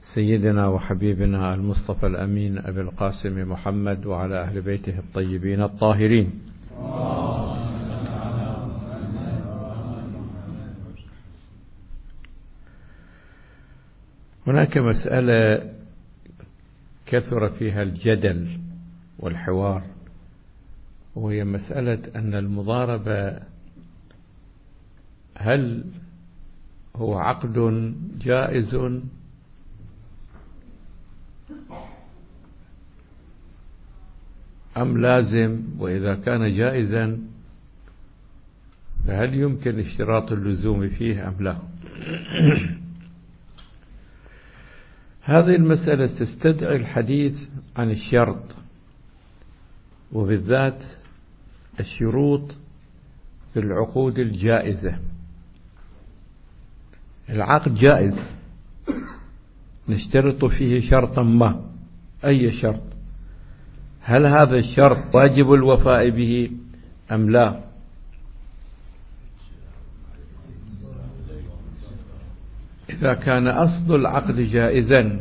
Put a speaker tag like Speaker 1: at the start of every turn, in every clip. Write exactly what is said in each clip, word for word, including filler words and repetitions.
Speaker 1: سيدنا وحبيبنا المصطفى الأمين أبي القاسم محمد وعلى أهل بيته الطيبين الطاهرين. هناك مسألة كثر فيها الجدل والحوار، وهي مسألة أن المضاربة هل هو عقد جائز أم لازم، وإذا كان جائزا فهل يمكن اشتراط اللزوم فيه أم لا؟ هذه المسألة تستدعي الحديث عن الشرط، وبالذات الشروط في العقود الجائزة. العقد جائز نشترط فيه شرطا ما، أي شرط، هل هذا الشرط واجب الوفاء به أم لا؟ إذا كان أصل العقد جائزا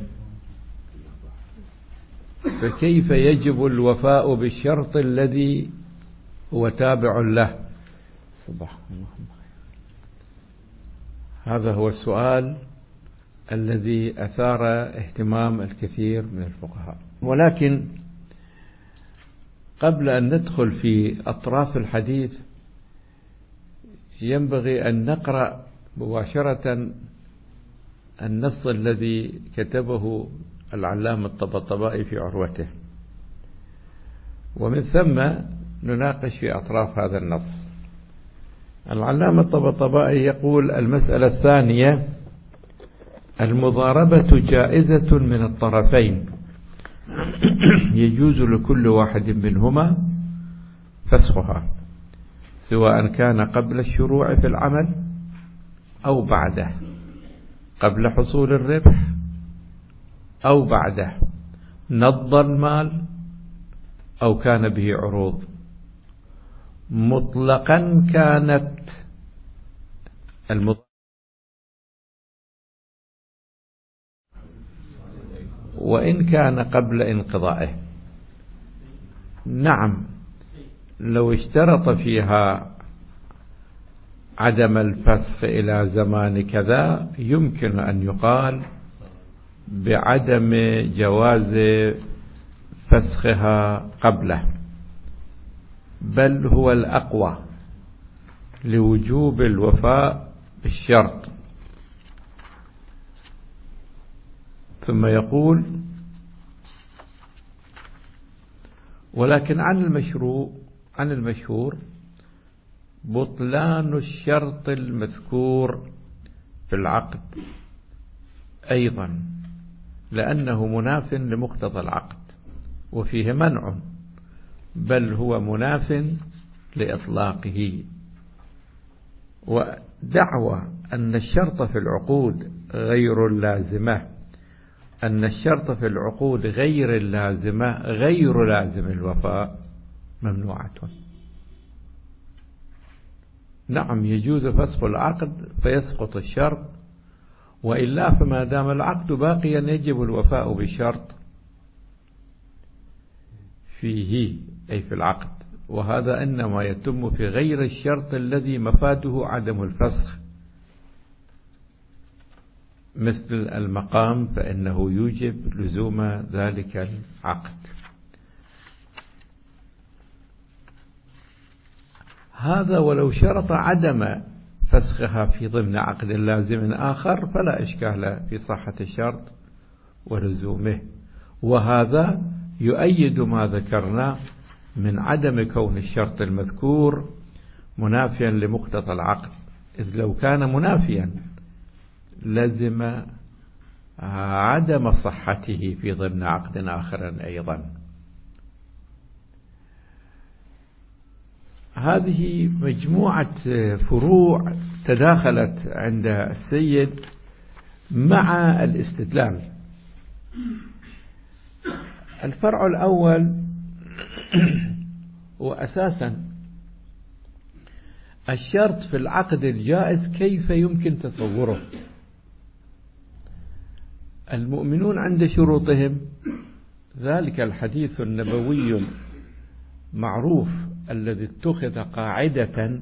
Speaker 1: فكيف يجب الوفاء بالشرط الذي هو تابع له؟ صباح الله. هذا هو السؤال الذي أثار اهتمام الكثير من الفقهاء. ولكن قبل أن ندخل في أطراف الحديث ينبغي أن نقرأ مباشرة النص الذي كتبه العلامة الطباطبائي في عروته، ومن ثم نناقش في أطراف هذا النص. العلامة الطباطبائي يقول: المسألة الثانية: المضاربة جائزة من الطرفين، يجوز لكل واحد منهما فسخها، سواء كان قبل الشروع في العمل أو بعده، قبل حصول الربح أو بعده، نض المال أو كان به عروض، مطلقا كانت المطلق وإن كان قبل انقضائه. نعم، لو اشترط فيها عدم الفسخ إلى زمان كذا يمكن أن يقال بعدم جواز فسخها قبله، بل هو الأقوى لوجوب الوفاء بالشرط. ثم يقول: ولكن عن المشروع عن المشهور بطلان الشرط المذكور في العقد أيضا، لأنه مناف لمقتضى العقد وفيه منع، بل هو مناف لإطلاقه. ودعوى أن الشرط في العقود غير اللازمة أن الشرط في العقود غير اللازمة غير لازم الوفاء ممنوعة. نعم، يجوز فسخ العقد فيسقط الشرط، وإلا فما دام العقد باقيا يجب الوفاء بالشرط فيه، أي في العقد، وهذا إنما يتم في غير الشرط الذي مفاده عدم الفسخ، مثل المقام فإنه يوجب لزوم ذلك العقد. هذا ولو شرط عدم فسخها في ضمن عقد لازم آخر فلا إشكال في صحة الشرط ولزومه، وهذا يؤيد ما ذكرنا من عدم كون الشرط المذكور منافيا لمقتضى العقد، إذ لو كان منافيا لزم عدم صحته في ضمن عقد آخر أيضا. هذه مجموعة فروع تداخلت عند السيد مع الاستدلال. الفرع الأول وأساسا الشرط في العقد الجائز كيف يمكن تصوره؟ المؤمنون عند شروطهم، ذلك الحديث النبوي المعروف الذي اتخذ قاعدة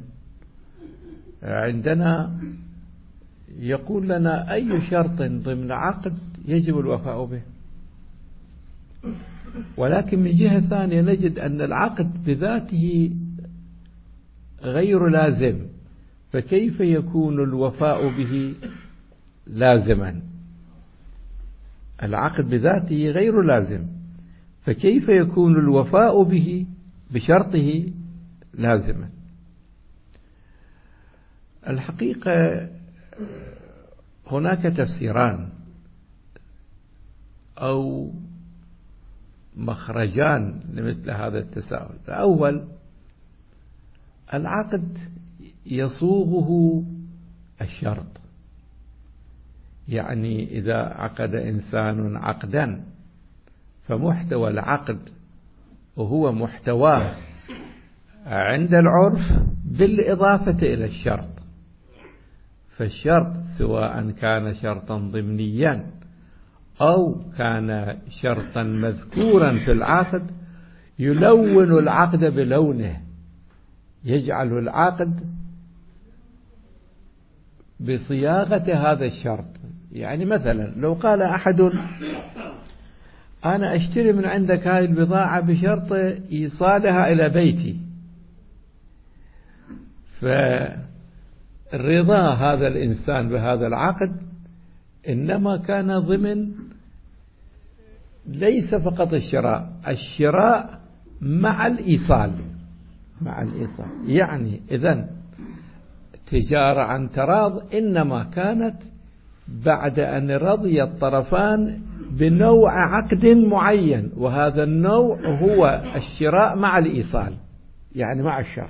Speaker 1: عندنا يقول لنا أي شرط ضمن عقد يجب الوفاء به. ولكن من جهة ثانية نجد أن العقد بذاته غير لازم، فكيف يكون الوفاء به لازما؟ العقد بذاته غير لازم، فكيف يكون الوفاء به بشرطه لازما؟ الحقيقة هناك تفسيران أو مخرجان لمثل هذا التساؤل. الأول، العقد يصوغه الشرط، يعني إذا عقد إنسان عقدا فمحتوى العقد وهو محتواه عند العرف بالإضافة إلى الشرط، فالشرط سواء كان شرطا ضمنيا أو كان شرطا مذكورا في العقد يلون العقد بلونه، يجعل العقد بصياغة هذا الشرط. يعني مثلا لو قال أحد أنا أشتري من عندك هذه البضاعة بشرط إيصالها إلى بيتي، فرضا هذا الإنسان بهذا العقد إنما كان ضمن ليس فقط الشراء، الشراء مع الإيصال، مع الإيصال. يعني إذن تجارة عن تراض إنما كانت بعد أن رضي الطرفان بنوع عقد معين، وهذا النوع هو الشراء مع الإيصال، يعني مع الشرط.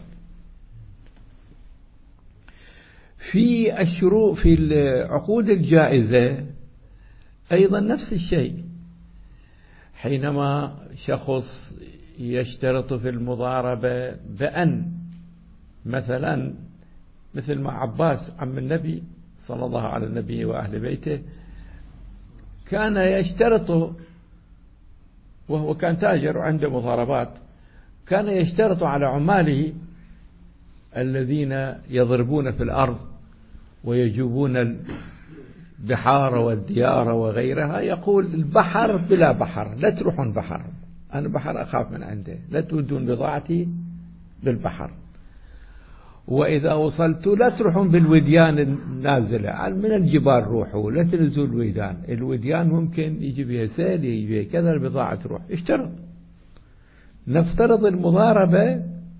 Speaker 1: في الشروط في العقود الجائزة أيضا نفس الشيء، حينما شخص يشترط في المضاربة بأن مثلا مثل ما عباس عم النبي صلى الله على النبي وأهل بيته كان يشترط، وهو كان تاجر وعنده مضاربات، كان يشترط على عماله الذين يضربون في الأرض ويجوبون البحار والديار وغيرها، يقول البحر بلا بحر، لا تروحون بحر، أنا بحر أخاف من عنده، لا تودون بضاعتي بالبحر، وإذا وصلتوا لا تروحون بالوديان النازلة من الجبال، روحوا لا تنزلوا الوديان، الوديان ممكن يجي بها سيل يجي بها كذا، البضاعة تروح. اشترط. نفترض المضاربة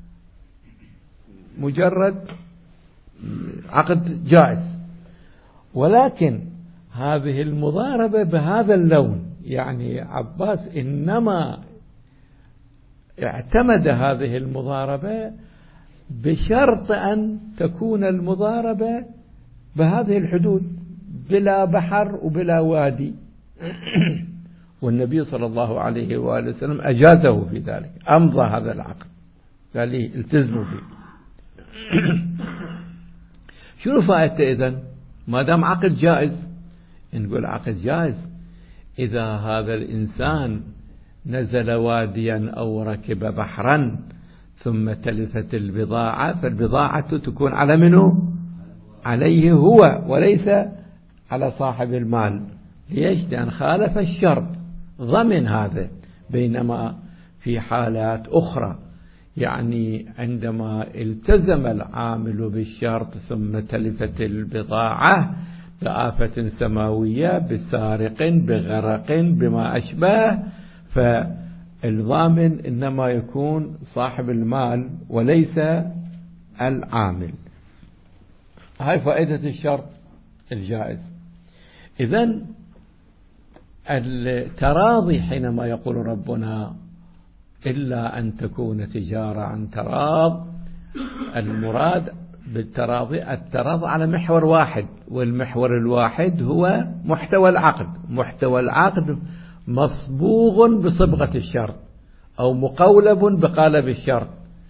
Speaker 1: مجرد عقد جائز، ولكن هذه المضاربة بهذا اللون، يعني عباس إنما اعتمد هذه المضاربة بشرط أن تكون المضاربة بهذه الحدود بلا بحر وبلا وادي، والنبي صلى الله عليه وآله وسلم أجازه في ذلك، أمضى هذا العقد، قال لي التزموا فيه. شنو فائدته إذن؟ ما دام عقد جائز، نقول عقد جائز إذا هذا الإنسان نزل واديا أو ركب بحرا ثم تلفت البضاعة، فالبضاعة تكون على منه؟ عليه هو وليس على صاحب المال. ليش؟ لأن خالف الشرط، ضمن هذا. بينما في حالات أخرى، يعني عندما التزم العامل بالشرط ثم تلفت البضاعة بآفة سماوية، بسارق، بغرق، بما أشبه، فالضامن إنما يكون صاحب المال وليس العامل. هاي فائدة الشرط الجائز. إذن التراضي حينما يقول ربنا إلا أن تكون تجارة عن تراض، المراد بالتراضي التراضي على محور واحد، والمحور الواحد هو محتوى العقد. محتوى العقد مصبوغ بصبغة الشرط أو مقولب بقالب الشرط.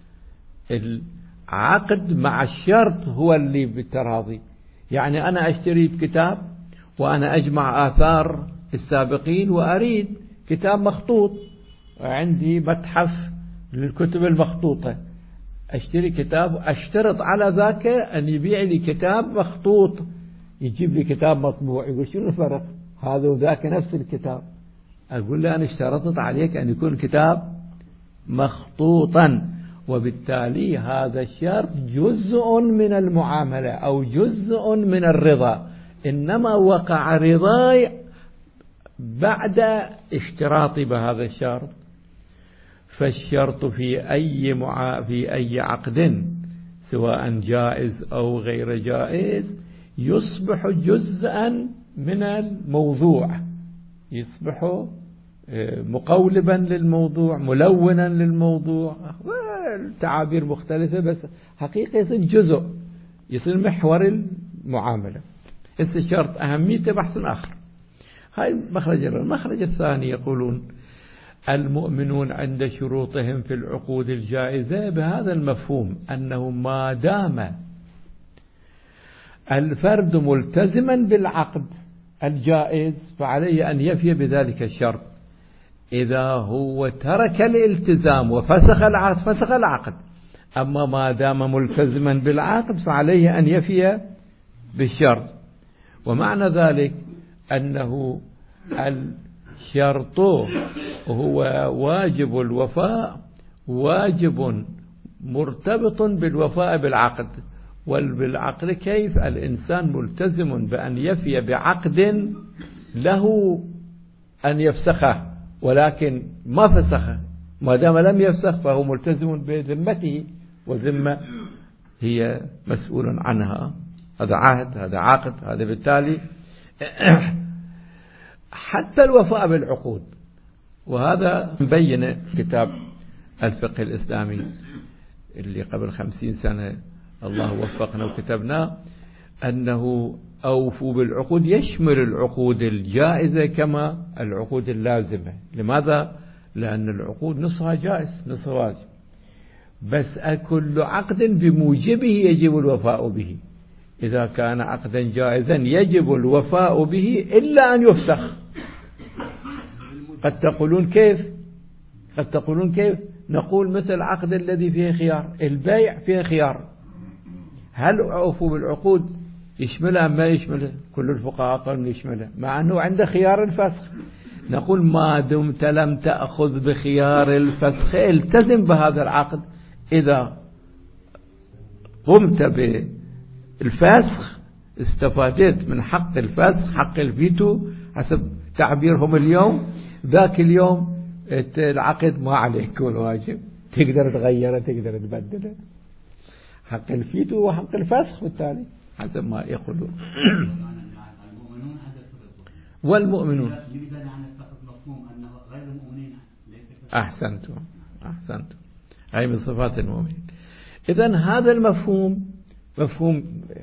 Speaker 1: العقد مع الشرط هو اللي بالتراضي. يعني أنا أشتري بكتاب وأنا أجمع آثار السابقين وأريد كتاب مخطوط، عندي متحف للكتب المخطوطة، أشتري كتاب، أشترط على ذاك أن يبيع لي كتاب مخطوط، يجيب لي كتاب مطبوع. يقول شنو الفرق هذا وذاك نفس الكتاب؟ أقول له أنا اشترطت عليك أن يكون كتاب مخطوطا، وبالتالي هذا الشرط جزء من المعاملة أو جزء من الرضا، إنما وقع رضاي بعد اشتراطي بهذا الشرط. فالشرط في أي مع... في أي عقد سواء جائز أو غير جائز يصبح جزءا من الموضوع، يصبح مقولبا للموضوع، ملونا للموضوع، تعابير مختلفة، بس حقيقة يصير جزء، يصير محور المعاملة. الشرط أهميته بحث آخر. هاي المخرج. المخرج الثاني يقولون المؤمنون عند شروطهم في العقود الجائزة بهذا المفهوم أنه ما دام الفرد ملتزما بالعقد الجائز فعليه أن يفي بذلك الشرط. إذا هو ترك الالتزام وفسخ العقد فسخ العقد، أما ما دام ملتزما بالعقد فعليه أن يفي بالشرط. ومعنى ذلك أنه الشرط هو واجب الوفاء، واجب مرتبط بالوفاء بالعقد. وبالعقد كيف؟ الإنسان ملتزم بأن يفي بعقد له أن يفسخه، ولكن ما فسخه، ما دام لم يفسخ فهو ملتزم بذمته، وذمة هي مسؤول عنها. هذا عهد، هذا عقد، هذا بالتالي حتى الوفاء بالعقود. وهذا مبين كتاب الفقه الإسلامي اللي قبل خمسين سنة الله وفقنا وكتبناه، أنه أوفوا بالعقود يشمل العقود الجائزة كما العقود اللازمة. لماذا؟ لأن العقود نصها جائز نصها واجب، بس كل عقد بموجبه يجب الوفاء به. إذا كان عقدا جائزا يجب الوفاء به إلا أن يفسخ. قد تقولون كيف؟ قد تقولون كيف؟ نقول مثل عقد الذي فيه خيار، البيع فيه خيار، هل أوفوا بالعقود يشملها ما يشملها؟ كل الفقهاء قالوا يشملها، مع أنه عنده خيار الفسخ. نقول ما دمت لم تأخذ بخيار الفسخ التزم بهذا العقد. إذا قمت بالفسخ استفادت من حق الفسخ، حق الفيتو حسب تعبيرهم اليوم. ذاك اليوم العقد ما عليك يكون واجب، تقدر تغيره تقدر تبدله، حق الفيتو وحق الفسخ بالتالي حسب ما يقولون. والمؤمنون أحسنتم أحسنتم أي من صفات المؤمنين. إذن هذا المفهوم مفهوم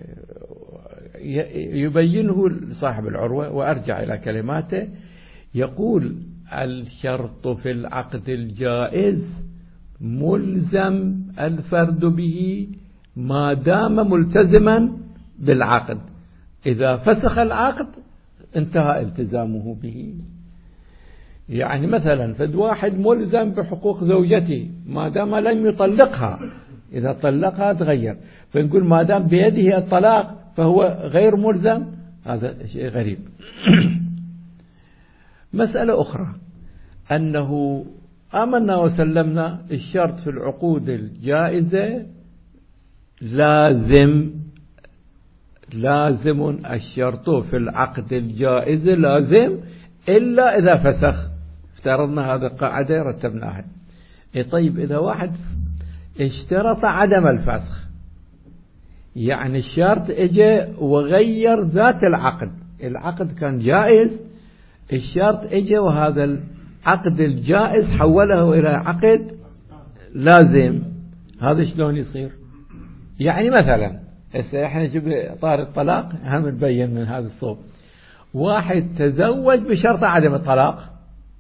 Speaker 1: يبينه صاحب العروة، وأرجع إلى كلماته. يقول الشرط في العقد الجائز ملزم الفرد به ما دام ملتزما بالعقد. إذا فسخ العقد انتهى التزامه به. يعني مثلا فد واحد ملزم بحقوق زوجته ما دام لم يطلقها، إذا طلقها تغير، فنقول ما دام بيده الطلاق فهو غير ملزم. هذا شيء غريب. مسألة أخرى أنه آمنا وسلمنا الشرط في العقود الجائزة لازم لازم الشرط في العقد الجائز لازم إلا إذا فسخ. افترضنا هذا قاعدة رتبناها. إيه طيب إذا واحد اشترط عدم الفسخ، يعني الشرط اجى وغير ذات العقد، العقد كان جائز، الشرط اجى وهذا العقد الجائز حوله إلى عقد لازم. هذا شلون يصير؟ يعني مثلا احنا جبنا طار الطلاق، هم نبين من هذا الصوب. واحد تزوج بشرط عدم الطلاق،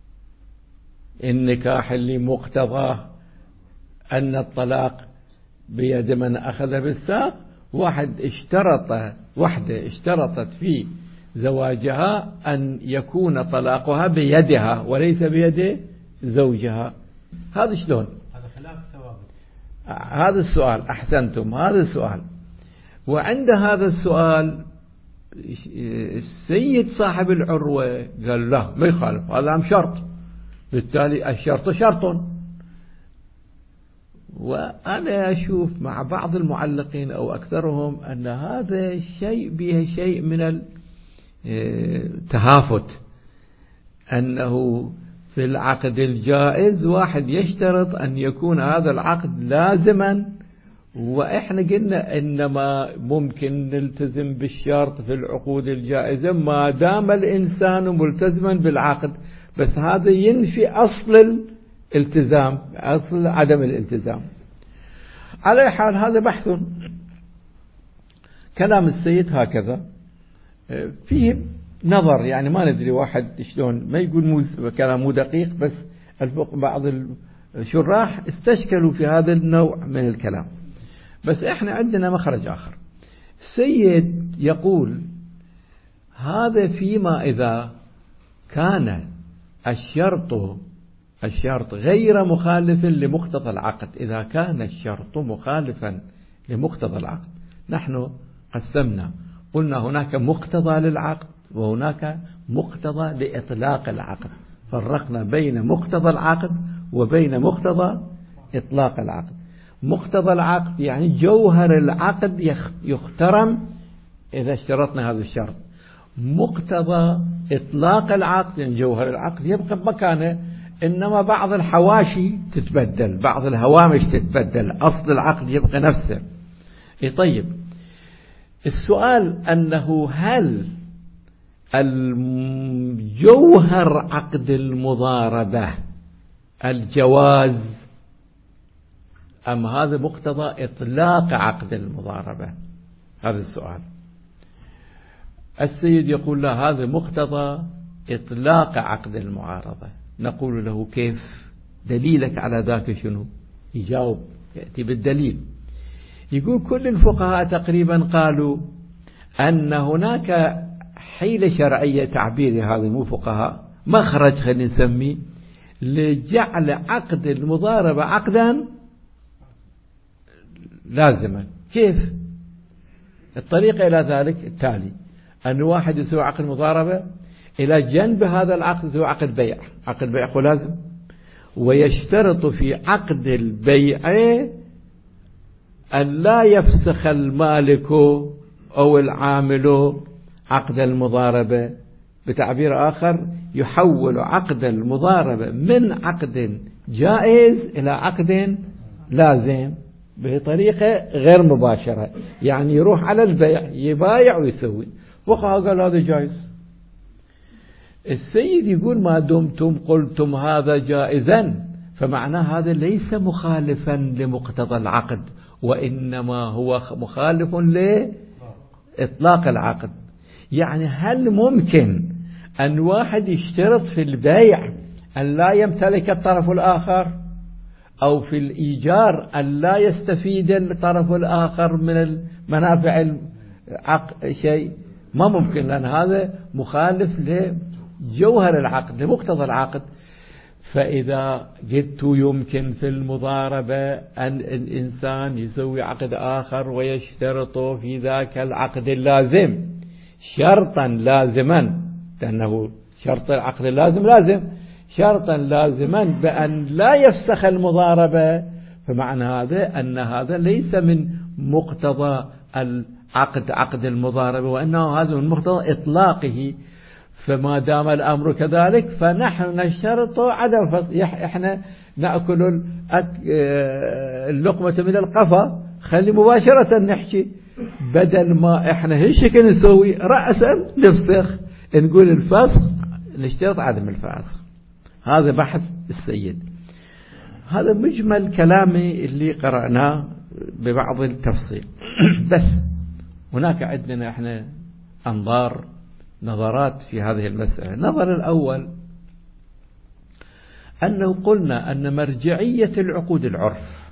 Speaker 1: النكاح اللي مقتضاه أن الطلاق بيد من أخذ بالساق. واحد اشترط، واحدة اشترطت في زواجها أن يكون طلاقها بيدها وليس بيد زوجها. هذا شلون؟
Speaker 2: هذا خلاف ثوابت.
Speaker 1: هذا السؤال، أحسنتم، هذا السؤال. وعند هذا السؤال السيد صاحب العروة قال لا ما يخالف، هذا عم شرط، بالتالي الشرط شرط. وأنا أشوف مع بعض المعلقين أو أكثرهم أن هذا شيء به شيء من التهافت، أنه في العقد الجائز واحد يشترط أن يكون هذا العقد لازما، وإحنا قلنا إنما ممكن نلتزم بالشرط في العقود الجائزة ما دام الإنسان ملتزما بالعقد، بس هذا ينفي أصل الالتزام، أصل عدم الالتزام. على حال هذا بحث. كلام السيد هكذا فيه نظر، يعني ما ندري واحد شلون ما يقول موز كلام مو دقيق، بس بعض الشراح استشكلوا في هذا النوع من الكلام. بس احنا عندنا مخرج آخر. السيد يقول هذا فيما إذا كان الشرط الشرط غير مخالف لمقتضى العقد. إذا كان الشرط مخالفا لمقتضى العقد، نحن قسمنا قلنا هناك مقتضى للعقد وهناك مقتضى لإطلاق العقد، فرقنا بين مقتضى العقد وبين مقتضى إطلاق العقد. مقتضى العقد يعني جوهر العقد يخترم إذا اشترطنا هذا الشرط. مقتضى إطلاق العقد يعني جوهر العقد يبقى بمكانه، إنما بعض الحواشي تتبدل، بعض الهوامش تتبدل، أصل العقد يبقى نفسه. إيه طيب، السؤال أنه هل الجوهر عقد المضاربة الجواز أم هذا مقتضى إطلاق عقد المضاربة؟ هذا السؤال. السيد يقول لا، هذا مقتضى إطلاق عقد المعارضة. نقول له كيف؟ دليلك على ذاك شنو؟ يجاوب، يأتي بالدليل. يقول كل الفقهاء تقريبا قالوا أن هناك حيلة شرعية، تعبير هذا مو فقهاء، مخرج خلينا نسميه، لجعل عقد المضاربة عقدا لازما. كيف؟ الطريقة إلى ذلك التالي: أن واحد يسوي عقد مضاربة، إلى جنب هذا العقد يسوي عقد بيع. عقد بيع هو لازم، ويشترط في عقد البيع أن لا يفسخ المالك أو العامل عقد المضاربة. بتعبير آخر، يحول عقد المضاربة من عقد جائز إلى عقد لازم بطريقة غير مباشرة، يعني يروح على البيع يبايع ويسوي. فقهاء قال هذا جائز. السيد يقول ما دمتم قلتم هذا جائزا فمعناه هذا ليس مخالفا لمقتضى العقد، وإنما هو مخالف لإطلاق العقد. يعني هل ممكن أن واحد يشترط في البيع أن لا يمتلك الطرف الآخر، أو في الإيجار أن لا يستفيد الطرف الآخر من المنافع شيء؟ ما ممكن، لأن هذا مخالف لجوهر العقد، لمقتضى العقد. فإذا قلت يمكن في المضاربة أن الإنسان يسوي عقد آخر ويشترط في ذاك العقد اللازم شرطا لازما، لأنه شرط العقد اللازم لازم شرطا لازما بأن لا يفسخ المضاربة، فمعنى هذا أن هذا ليس من مقتضى العقد عقد المضاربة، وأنه هذا من مقتضى إطلاقه. فما دام الأمر كذلك فنحن نشترط عدم فسخ. إحنا نأكل اللقمة من القفا، خلي مباشرة نحكي، بدل ما إحنا هالشكل نسوي رأسا نفسخ، نقول الفسخ نشترط عدم الفسخ. هذا بحث السيد. هذا مجمل كلامي اللي قرأناه ببعض التفصيل. بس هناك عندنا احنا أنظار نظرات في هذه المسألة. النظر الأول أنه قلنا أن مرجعية العقود العرف.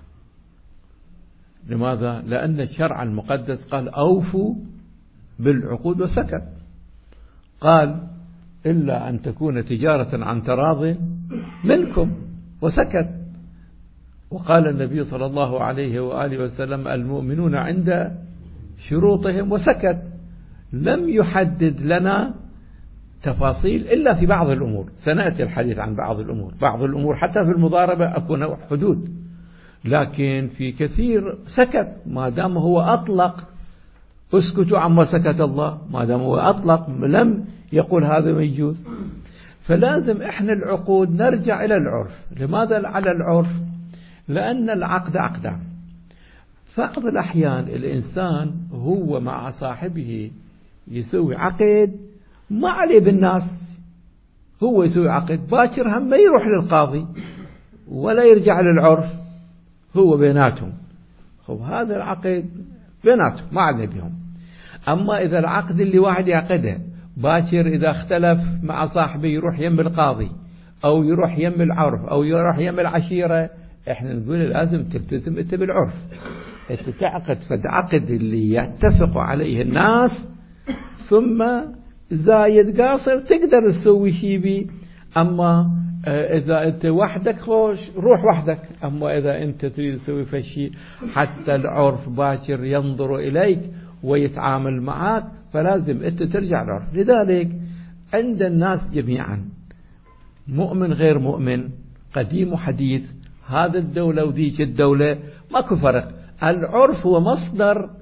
Speaker 1: لماذا؟ لأن الشرع المقدس قال أوفوا بالعقود وسكت، قال إلا أن تكون تجارة عن تراض منكم، وسكت. وقال النبي صلى الله عليه وآله وسلم المؤمنون عند شروطهم، وسكت. لم يحدد لنا تفاصيل إلا في بعض الأمور، سنأتي الحديث عن بعض الأمور. بعض الأمور حتى في المضاربة أكون حدود، لكن في كثير سكت. ما دام هو أطلق اسكتوا عما سكت الله، ما دام هو أطلق لم يقول هذا ما يجوز. فلازم إحنا العقود نرجع إلى العرف. لماذا على العرف؟ لأن العقد عقدان. بعض الأحيان الإنسان هو مع صاحبه يسوي عقد ما عليه بالناس، هو يسوي عقد باكر هم ما يروح للقاضي ولا يرجع للعرف، هو بيناتهم. خب هذا العقد بيناتهم ما عليه بهم. أما إذا العقد اللي واحد يعقده باكر إذا اختلف مع صاحبه يروح يم القاضي أو يروح يم العرف أو يروح يم العشيرة، احنا نقول لازم تلتزم انت بالعرف، انت تعقد فد عقد اللي يتفق عليه الناس، ثم زايد قاصر تقدر تسوي شيء بيه. أما إذا أنت وحدك خوش روح وحدك، أما إذا أنت تريد تسوي فشي حتى العرف باكر ينظر إليك ويتعامل معك، فلازم أنت ترجع العرف. لذلك عند الناس جميعا مؤمن غير مؤمن، قديم وحديث، هذا الدولة وديك الدولة، ماكو فرق. العرف هو مصدر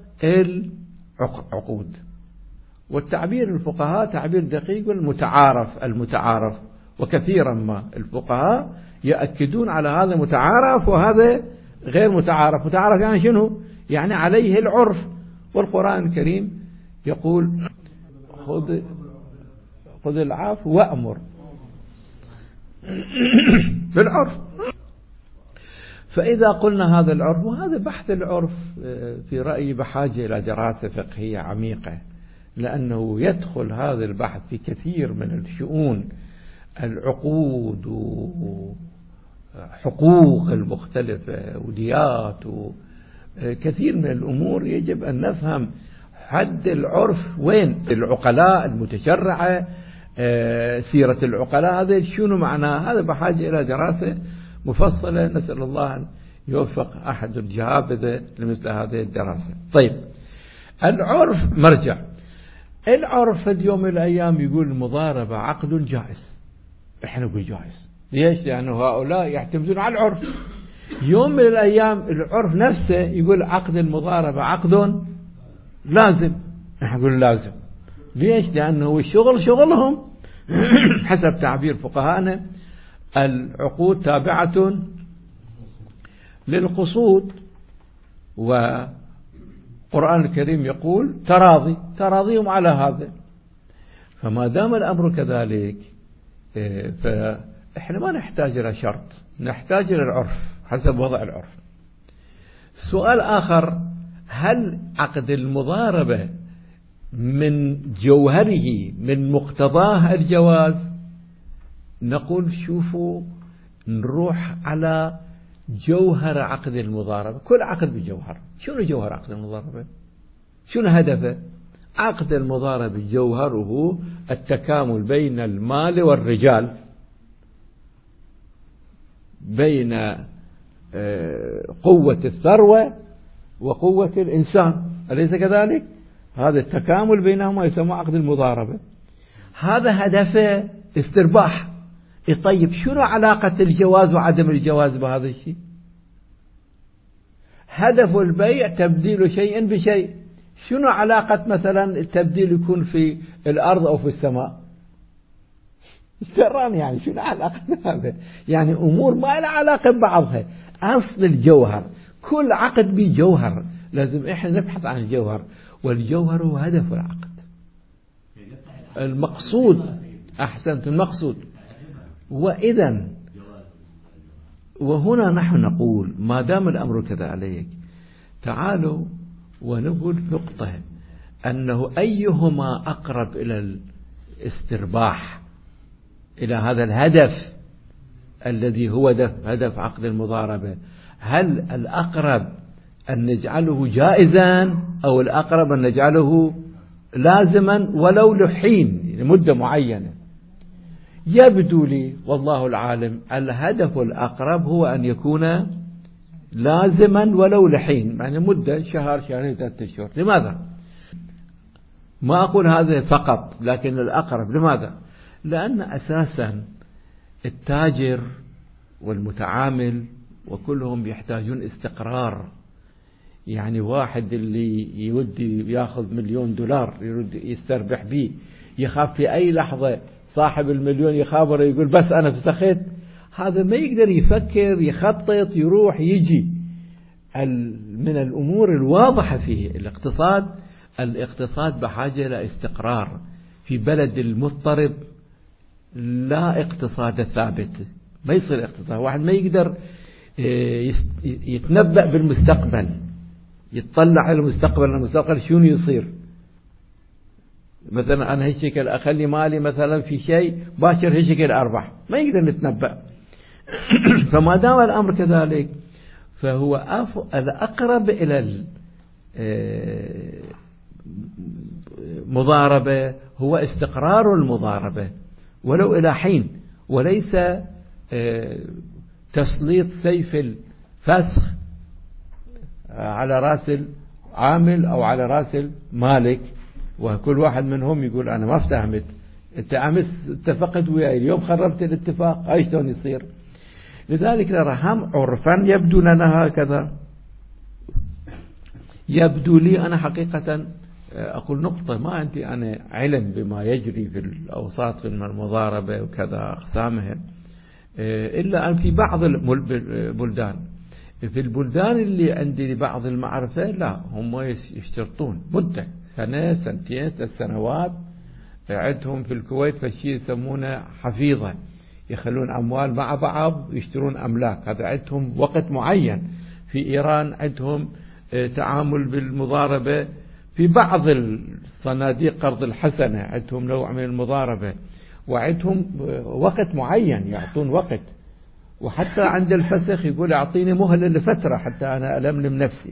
Speaker 1: العقود، والتعبير الفقهاء تعبير دقيق، المتعارف المتعارف وكثيرا ما الفقهاء يأكدون على هذا متعارف وهذا غير متعارف. متعارف يعني شنو؟ يعني عليه العرف. والقرآن الكريم يقول خذ خذ العفو وأمر بالعرف. فإذا قلنا هذا العرف، وهذا بحث العرف في رأيي بحاجة إلى دراسة فقهية عميقة، لأنه يدخل هذا البحث في كثير من الشؤون، العقود وحقوق المختلفة وديات وكثير من الأمور. يجب أن نفهم حد العرف وين، العقلاء المتشرعة، سيرة العقلاء، هذا شنو معناه. هذا بحاجة إلى دراسة مفصلة، نسأل الله أن يوفق أحد الجهابذة لمثل هذه الدراسة. طيب، العرف مرجع. العرف اليوم من الأيام يقول المضاربة عقد جائز، احنا نقول جائز. ليش؟ لأنه هؤلاء يعتمدون على العرف. يوم من الأيام العرف نفسه يقول عقد المضاربة عقد لازم، احنا نقول لازم. ليش؟ لأنه الشغل شغلهم حسب تعبير فقهاءنا العقود تابعة للقصود، والقرآن الكريم يقول تراضي تراضيهم على هذا. فما دام الأمر كذلك فإحنا ما نحتاج إلى شرط، نحتاج إلى العرف حسب وضع العرف. سؤال آخر، هل عقد المضاربة من جوهره من مقتضاه الجواز؟ نقول شوفوا نروح على جوهر عقد المضاربة. كل عقد بجوهر. شنو جوهر عقد المضاربة؟ شنو هدفه؟ عقد المضاربة جوهره التكامل بين المال والرجال، بين قوة الثروة وقوة الإنسان، أليس كذلك؟ هذا التكامل بينهما يسمى عقد المضاربة. هذا هدفه استرباح. طيب شنو علاقة الجواز وعدم الجواز بهذا الشيء؟ هدف البيع تبديل شيء بشيء. شنو علاقة مثلا التبديل يكون في الأرض أو في السماء؟ سران يعني شنو علاقة هذا؟ يعني أمور ما لها علاقة ببعضها. أصل الجوهر، كل عقد بجوهر، لازم إحنا نبحث عن الجوهر، والجوهر هو هدف العقد، المقصود. أحسنت، المقصود. وإذا وهنا نحن نقول ما دام الأمر كذلك، تعالوا ونقول نقطة أنه أيهما أقرب إلى الاسترباح، إلى هذا الهدف الذي هو هدف عقد المضاربة. هل الأقرب أن نجعله جائزا أو الأقرب أن نجعله لازما ولو لحين؟ لمدة معينة. يبدو لي والله العالم الهدف الأقرب هو أن يكون لازما ولو لحين، يعني مدة شهر شهرين ثلاثة أشهر. لماذا؟ ما أقول هذا فقط، لكن الأقرب. لماذا؟ لأن أساسا التاجر والمتعامل وكلهم يحتاجون استقرار. يعني واحد اللي يودي ياخذ مليون دولار يرد يستربح به، يخاف في أي لحظة صاحب المليون يخابر يقول بس أنا فسخت. هذا ما يقدر يفكر يخطط يروح يجي. من الأمور الواضحة فيه الاقتصاد الاقتصاد بحاجة إلى استقرار. في بلد المضطرب لا اقتصاد ثابت، ما يصير اقتصاد. واحد ما يقدر يتنبأ بالمستقبل، يتطلع على المستقبل المستقبل شنو يصير. مثلا أنا هالشكل أخلي مالي مثلا في شيء باكر هالشكل أربح، ما يقدر نتنبأ. فما دام الأمر كذلك فهو الأقرب إلى المضاربة هو استقرار المضاربة ولو إلى حين، وليس تسليط سيف الفسخ على راس العامل أو على راس المالك، وكل واحد منهم يقول أنا ما افتهمت، أنت أمس اتفقت وياي اليوم خربت الاتفاق، أي شلون يصير؟ لذلك نرى هم عرفا يبدو لنا هكذا. يبدو لي أنا حقيقة أقول نقطة، ما عندي أنا علم بما يجري في الأوساط في المضاربة وكذا أقسامها، إلا أن في بعض البلدان، في البلدان اللي عندي بعض المعرفة لا، هم يشترطون مدة سنة سنتين ثلاث سنوات. عندهم في الكويت فشي يسمونه حفيظة، يخلون أموال مع بعض يشترون أملاك، هذا عندهم وقت معين. في إيران عندهم تعامل بالمضاربة في بعض الصناديق قرض الحسنة، عندهم نوع من المضاربة وعندهم وقت معين يعطون وقت. وحتى عند الفسخ يقول أعطيني مهلة لفترة حتى أنا ألملم نفسي.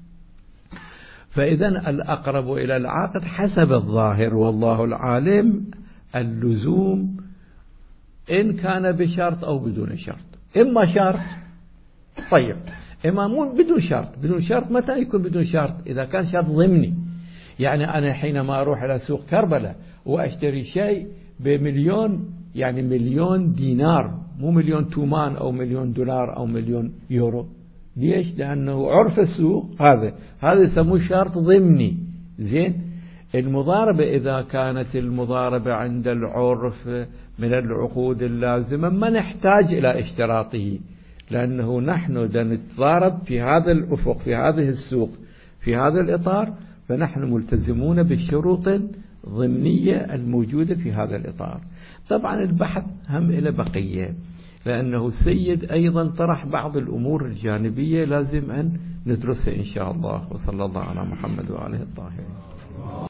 Speaker 1: فإذا الأقرب إلى العقد حسب الظاهر والله العالم اللزوم، إن كان بشرط أو بدون شرط. إما شرط طيب، إما مو بدون شرط. بدون شرط متى يكون بدون شرط؟ إذا كان شرط ضمني. يعني أنا حينما أروح إلى سوق كربلاء وأشتري شيء بمليون، يعني مليون دينار، مو مليون تومان أو مليون دولار أو مليون يورو. ليش؟ لأنه عرف السوق هذا هذا يسموه شرط ضمني. زين. المضاربة إذا كانت المضاربة عند العرف من العقود اللازمة ما نحتاج إلى اشتراطه، لأنه نحن نتضارب في هذا الأفق في هذه السوق في هذا الإطار، فنحن ملتزمون بالشروط الضمنية الموجودة في هذا الإطار. طبعا البحث هم إلى بقية، لأنه السيد أيضا طرح بعض الأمور الجانبية لازم أن ندرسها إن شاء الله. وصلى الله على محمد وآله الطاهرين.